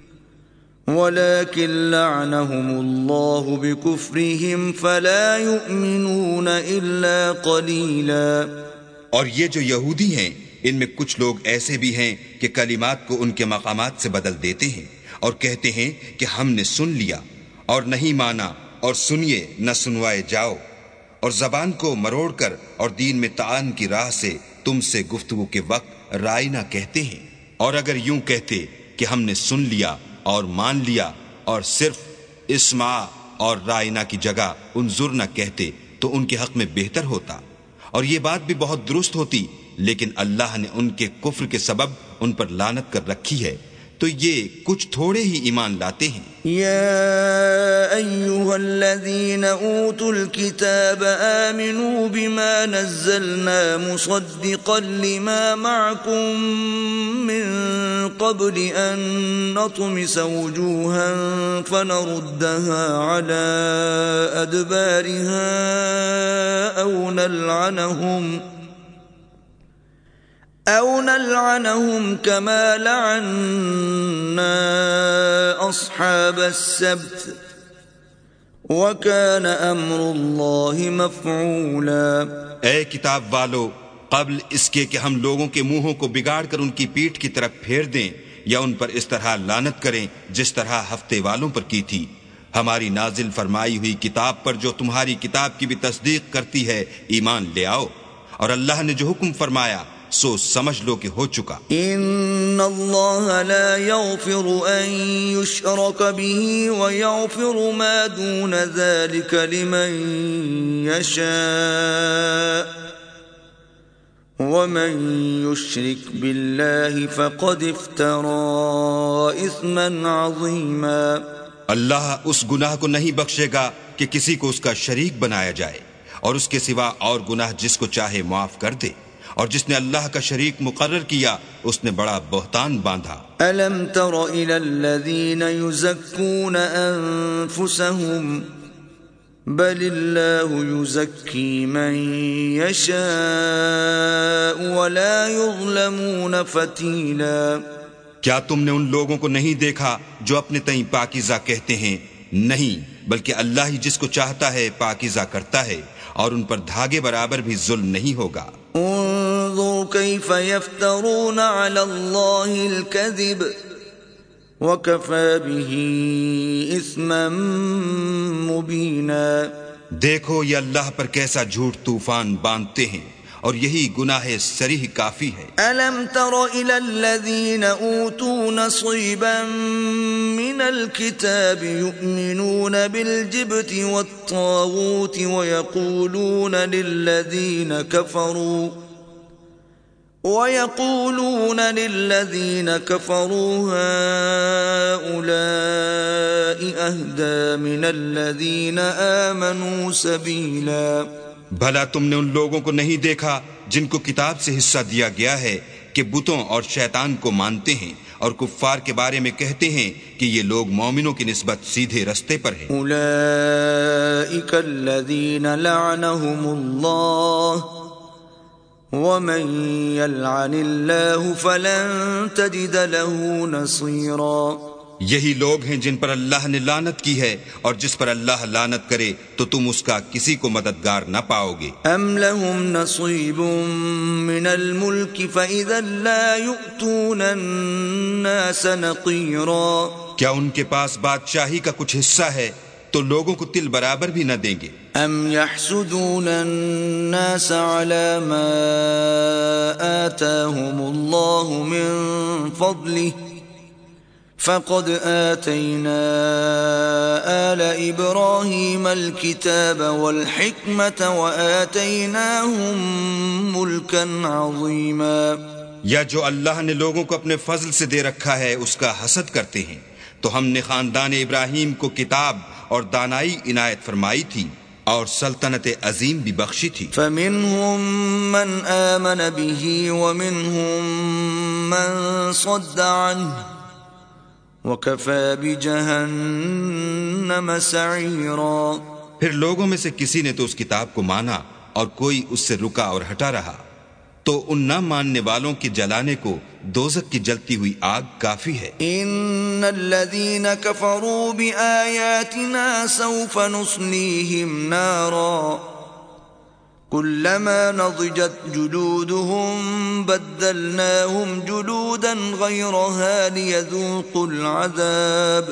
ولكن لعنهم الله بكفرهم فلا يؤمنون إلا قليلا۔ اور یہ جو یہودی ہیں ان میں کچھ لوگ ایسے بھی ہیں کہ کلمات کو ان کے مقامات سے بدل دیتے ہیں اور کہتے ہیں کہ ہم نے سن لیا اور نہیں مانا، اور سنیے نہ سنوائے جاؤ، اور زبان کو مروڑ کر اور دین میں تعان کی راہ سے تم سے گفتگو کے وقت رائنا کہتے ہیں۔ اور اگر یوں کہتے کہ ہم نے سن لیا اور مان لیا اور صرف اسمع اور رائنا کی جگہ انظر نہ کہتے تو ان کے حق میں بہتر ہوتا، اور یہ بات بھی بہت درست ہوتی، لیکن اللہ نے ان کے کفر کے سبب ان پر لعنت کر رکھی ہے، تو یہ کچھ تھوڑے ہی ایمان لاتے ہیں۔ يا أيها الذين أوتوا الكتاب آمنوا بما نزلنا مصدقا لما معكم من قبل أن نطمس وجوها فنردها على أدبارها أو نلعنهم أو نلعنهم كما لعنا أصحاب السبت وكان أمر الله مفعولا۔ اے کتاب والو، قبل اس کے کہ ہم لوگوں کے منہوں کو بگاڑ کر ان کی پیٹھ کی طرف پھیر دیں یا ان پر اس طرح لعنت کریں جس طرح ہفتے والوں پر کی تھی، ہماری نازل فرمائی ہوئی کتاب پر جو تمہاری کتاب کی بھی تصدیق کرتی ہے ایمان لے آؤ، اور اللہ نے جو حکم فرمایا سو سمجھ لو کہ ہو چکا۔ ان اللہ لا یغفر ان یشرک به ویغفر ما دون ذلك لمن یشاء ومن یشرک باللہ فقد افترى اثما عظیما۔ اللہ اس گناہ کو نہیں بخشے گا کہ کسی کو اس کا شریک بنایا جائے، اور اس کے سوا اور گناہ جس کو چاہے معاف کر دے، اور جس نے اللہ کا شریک مقرر کیا اس نے بڑا بہتان باندھا۔ أَلَمْ تَرَ إِلَى الَّذِينَ يُزَكُّونَ أَنفُسَهُمْ بَلِ اللَّهُ يُزَكِّي مَن يَشَاءُ وَلَا يُظْلَمُونَ فَتِيلًا۔ کیا تم نے ان لوگوں کو نہیں دیکھا جو اپنے تئیں پاکیزہ کہتے ہیں؟ نہیں، بلکہ اللہ ہی جس کو چاہتا ہے پاکیزہ کرتا ہے، اور ان پر دھاگے برابر بھی ظلم نہیں ہوگا۔ انظر كيف يفترون على الله الكذب وكفى به اثما مبينا۔ دیکھو یہ اللہ پر کیسا جھوٹ طوفان باندھتے ہیں، اور یہی گناہ صریح کافی ہے۔ ألم تر إلى الذين أوتوا نصيبا من الكتاب يؤمنون بالجبت والطاغوت ويقولون للذين كفروا ويقولون للذين كفروا هؤلاء أهدى من الذين آمنوا سبيلا۔ بھلا تم نے ان لوگوں کو نہیں دیکھا جن کو کتاب سے حصہ دیا گیا ہے کہ بتوں اور شیطان کو مانتے ہیں، اور کفار کے بارے میں کہتے ہیں کہ یہ لوگ مومنوں کی نسبت سیدھے رستے پر ہیں۔ اولئک الذین لعنهم اللہ ومن یلعن اللہ فلن تجد له نصیرا۔ یہی لوگ ہیں جن پر اللہ نے لعنت کی ہے، اور جس پر اللہ لعنت کرے تو تم اس کا کسی کو مددگار نہ پاؤ گے۔ ام لهم نصیب من الملک فاذا لا یؤتون الناس نقیرا۔ کیا ان کے پاس بادشاہی کا کچھ حصہ ہے تو لوگوں کو تل برابر بھی نہ دیں گے۔ ام یحسدون الناس على ما آتاهم اللہ من فضلہ فقد آتينا آل إبراهيم الكتاب والحكمة وآتيناهم ملكا عظيما۔ یا جو اللہ نے لوگوں کو اپنے فضل سے دے رکھا ہے اس کا حسد کرتے ہیں، تو ہم نے خاندان ابراہیم کو کتاب اور دانائی عنایت فرمائی تھی اور سلطنت عظیم بھی بخشی تھی۔ فمنهم من آمن به ومنهم من صد عنه وَكَفَى بِجَهَنَّمَ سَعِيرًا. پھر لوگوں میں سے کسی نے تو اس کتاب کو مانا اور کوئی اس سے رکا اور ہٹا رہا، تو ان نہ ماننے والوں کے جلانے کو دوزخ کی جلتی ہوئی آگ کافی ہے۔ ان الذين كفروا بآياتنا سوف نصليهم نارا كلما نضجت جلودهم بدلناهم جلودا غيرها ليذوقوا العذاب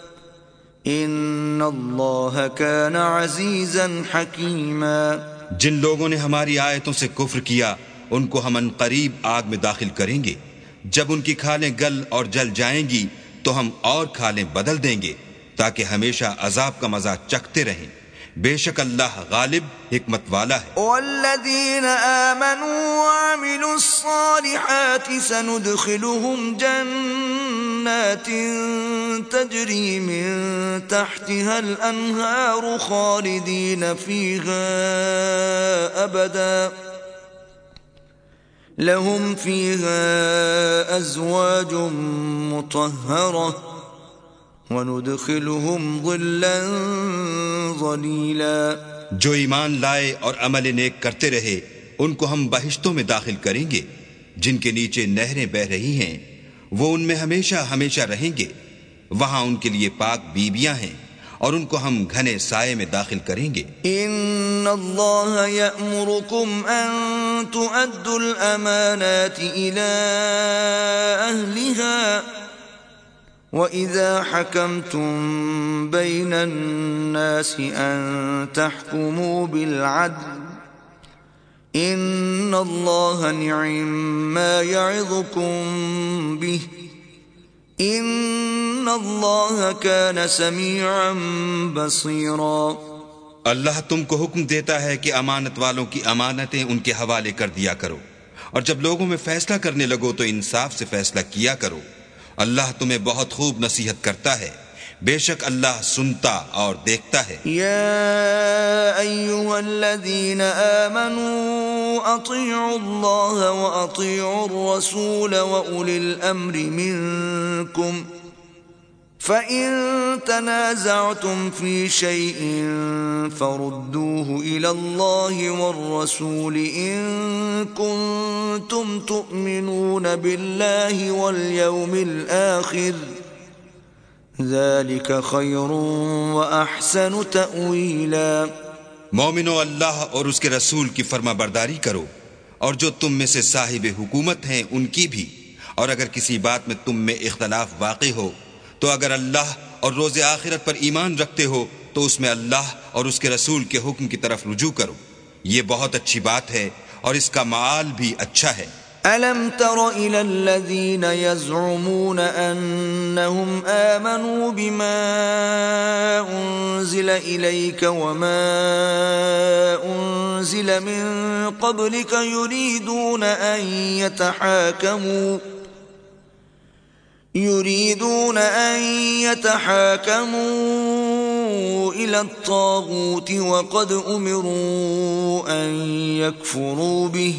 ان الله كان عزيزا حكيما۔ جن لوگوں نے ہماری آیتوں سے کفر کیا ان کو ہم عنقریب آگ میں داخل کریں گے، جب ان کی کھالیں گل اور جل جائیں گی تو ہم اور کھالیں بدل دیں گے تاکہ ہمیشہ عذاب کا مزہ چکھتے رہیں۔ بے شک اللہ غالب حکمت والا ہے۔ والذین آمنوا وعملوا الصالحات سندخلهم جنات تجری من تحتها الانہار خالدین فیہا ابدا لهم فيها أزواج مطهرة وندخلهم ظلا ظليلا۔ جو ایمان لائے اور عمل نیک کرتے رہے ان کو ہم بہشتوں میں داخل کریں گے جن کے نیچے نہریں بہہ رہی ہیں، وہ ان میں ہمیشہ ہمیشہ رہیں گے، وہاں ان کے لیے پاک بیویاں ہیں اور ان کو ہم گھنے سائے میں داخل کریں گے۔ ان اللہ یأمرکم ان تؤدوا الامانات الى اہلها وَإِذَا حَكَمْتُمْ بَيْنَ النَّاسِ أَن تَحْكُمُوا بِالْعَدْلِ إِنَّ اللَّهَ نِعِمَّا يَعِظُكُمْ بِهِ إِنَّ اللَّهَ كَانَ سَمِيعًا بَصِيرًا۔ اللہ تم کو حکم دیتا ہے کہ امانت والوں کی امانتیں ان کے حوالے کر دیا کرو، اور جب لوگوں میں فیصلہ کرنے لگو تو انصاف سے فیصلہ کیا کرو، اللہ تمہیں بہت خوب نصیحت کرتا ہے، بے شک اللہ سنتا اور دیکھتا ہے۔ یا ایھا الذین آمنوا اطیعوا اللہ واطیعوا الرسول واولی الامر منکم فَإِن تَنَازَعْتُمْ فِي شَيْءٍ فَرُدُّوهُ إِلَى اللَّهِ وَالرَّسُولِ إِن كُنتُمْ تُؤْمِنُونَ بِاللَّهِ وَالْيَوْمِ الْآخِرِ ذَلِكَ خَيْرٌ وَأَحْسَنُ تَأْوِيلًا۔ مومنو، اللہ اور اس کے رسول کی فرما برداری کرو، اور جو تم میں سے صاحب حکومت ہیں ان کی بھی، اور اگر کسی بات میں تم میں اختلاف واقع ہو تو اگر اللہ اور روز آخرت پر ایمان رکھتے ہو تو اس میں اللہ اور اس کے رسول کے حکم کی طرف رجوع کرو، یہ بہت اچھی بات ہے اور اس کا معال بھی اچھا ہے۔ أَلَمْ تَرَ إِلَى الَّذِينَ يَزْعُمُونَ أَنَّهُمْ آمَنُوا بِمَا أُنزِلَ إِلَيْكَ وَمَا أُنزِلَ مِن قَبْلِكَ يُرِيدُونَ أَن يَتَحَاكَمُوا يريدون أن يتحاكموا إلى الطاغوت وقد أمروا أن يكفروا به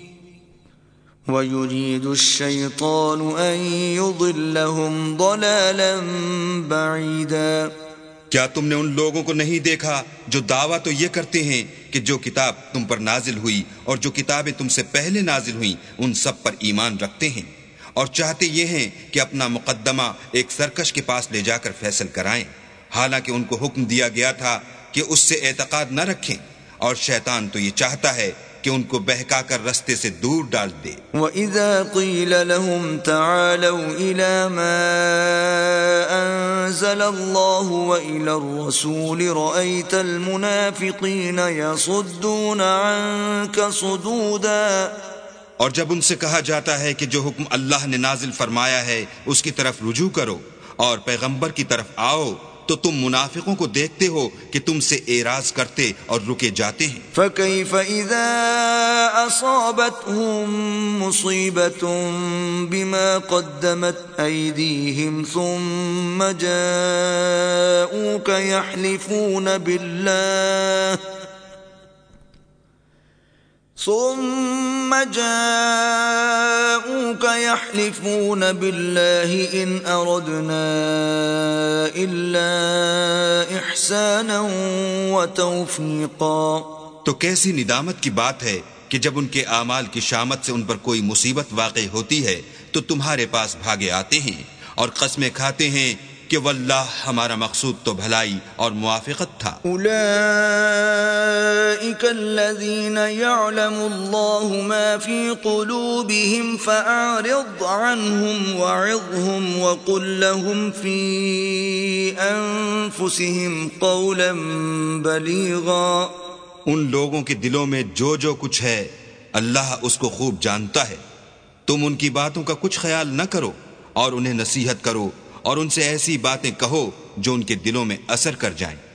ويريد الشيطان أن يضلهم ضلالا بعيدا۔ کیا تم نے ان لوگوں کو نہیں دیکھا جو دعویٰ تو یہ کرتے ہیں کہ جو کتاب تم پر نازل ہوئی اور جو کتابیں تم سے پہلے نازل ہوئیں ان سب پر ایمان رکھتے ہیں، اور چاہتے یہ ہیں کہ اپنا مقدمہ ایک سرکش کے پاس لے جا کر فیصل کرائیں، حالانکہ ان کو حکم دیا گیا تھا کہ اس سے اعتقاد نہ رکھیں، اور شیطان تو یہ چاہتا ہے کہ ان کو بہکا کر رستے سے دور ڈال دے۔ وَإِذَا قِيلَ لَهُمْ تَعَالَوْا إِلَى مَا أَنزَلَ اللَّهُ وَإِلَى الرَّسُولِ رَأَيْتَ الْمُنَافِقِينَ يَصُدُّونَ عَنكَ صُدُودًا۔ اور جب ان سے کہا جاتا ہے کہ جو حکم اللہ نے نازل فرمایا ہے اس کی طرف رجوع کرو اور پیغمبر کی طرف آؤ تو تم منافقوں کو دیکھتے ہو کہ تم سے اعراض کرتے اور رکے جاتے ہیں۔ فَكَيْفَ إِذَا أَصَابَتْهُم مُّصِيبَةٌ بِمَا قَدَّمَتْ أَيْدِيهِمْ ثُمَّ جَاءُوكَ يَحْلِفُونَ بِاللَّهِ ثم جاءوك يحلفون بالله إن أردنا إلا إحسانا وتوفيقا. تو کیسی ندامت کی بات ہے کہ جب ان کے اعمال کی شامت سے ان پر کوئی مصیبت واقع ہوتی ہے تو تمہارے پاس بھاگے آتے ہیں اور قسمیں کھاتے ہیں کہ واللہ ہمارا مقصود تو بھلائی اور موافقت تھا. اولئک الذین یعلم اللہ ما فی قلوبہم فاعرض عنہم وعظہم وقل لهم فی انفسہم قولا بلیغا. ان لوگوں کے دلوں میں جو جو کچھ ہے اللہ اس کو خوب جانتا ہے. تم ان کی باتوں کا کچھ خیال نہ کرو اور انہیں نصیحت کرو اور ان سے ایسی باتیں کہو جو ان کے دلوں میں اثر کر جائیں.